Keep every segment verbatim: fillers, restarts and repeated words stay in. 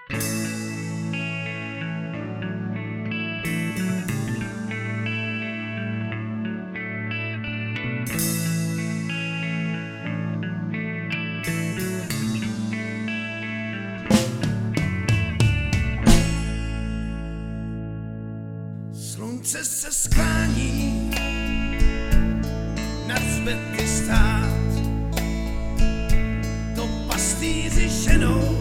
Slunce se sklání nad zbytky stát, to pastýři ženou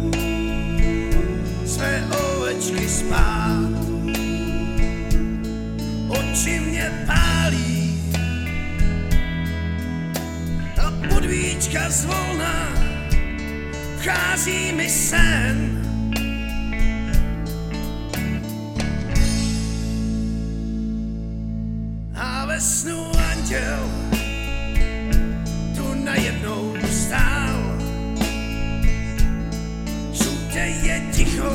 své ovečky spát. Oči mě pálí a podvíčka zvolna vchází mi sen. Ve snu anděl tu najednou stál. Všude je ticho,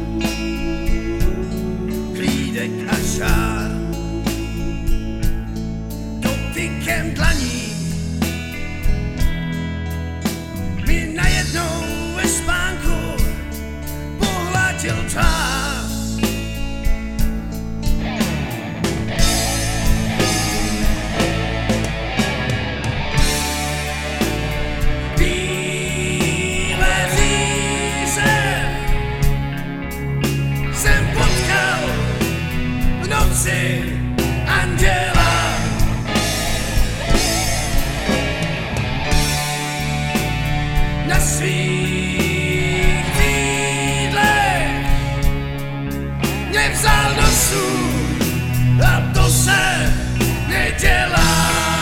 klídek a žár. Dotykem dlaní mi najednou ve spánku pohladil tvář. Anděla na svých křídlech mě vzal do snu a to se nedělá.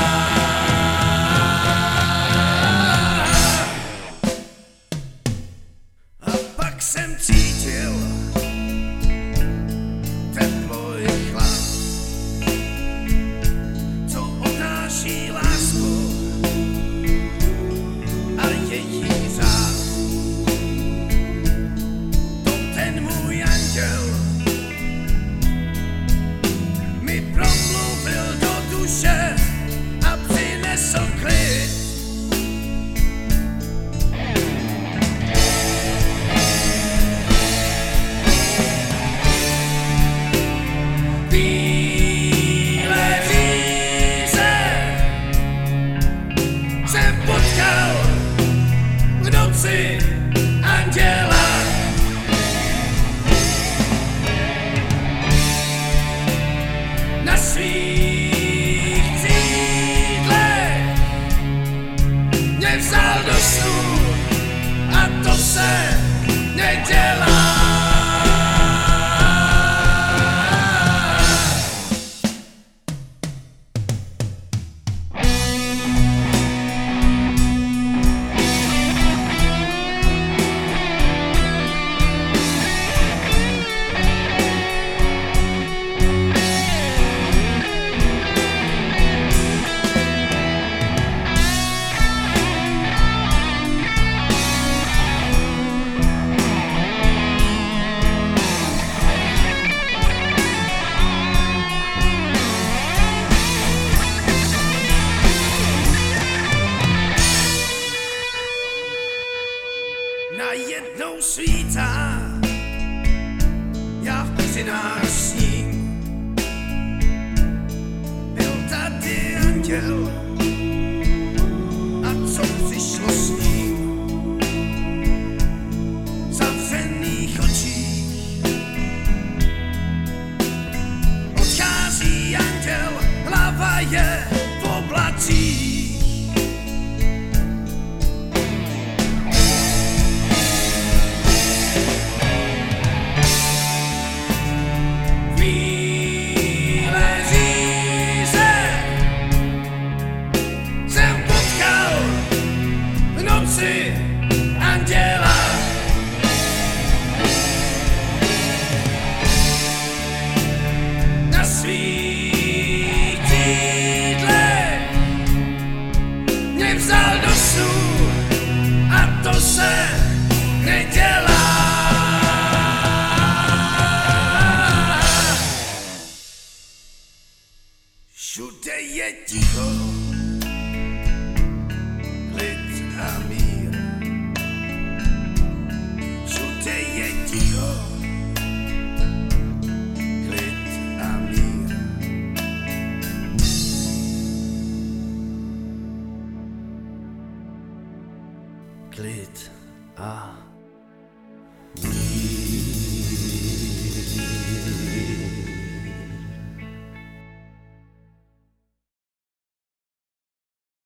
A pak jsem cítil teplo i chlad, lásku a její řád. To ten můj anděl mi promluvil do duše a přinesl klid. Jsem potkal v noci anděla. Na svých křídlech mě vzal do snu a to se nedělá. Najednou svítá, já v peřinách sním. Byl tady anděl a co přišlo s ním? V zavřených očích odchází anděl, hlava je v oblacích. klid a mír.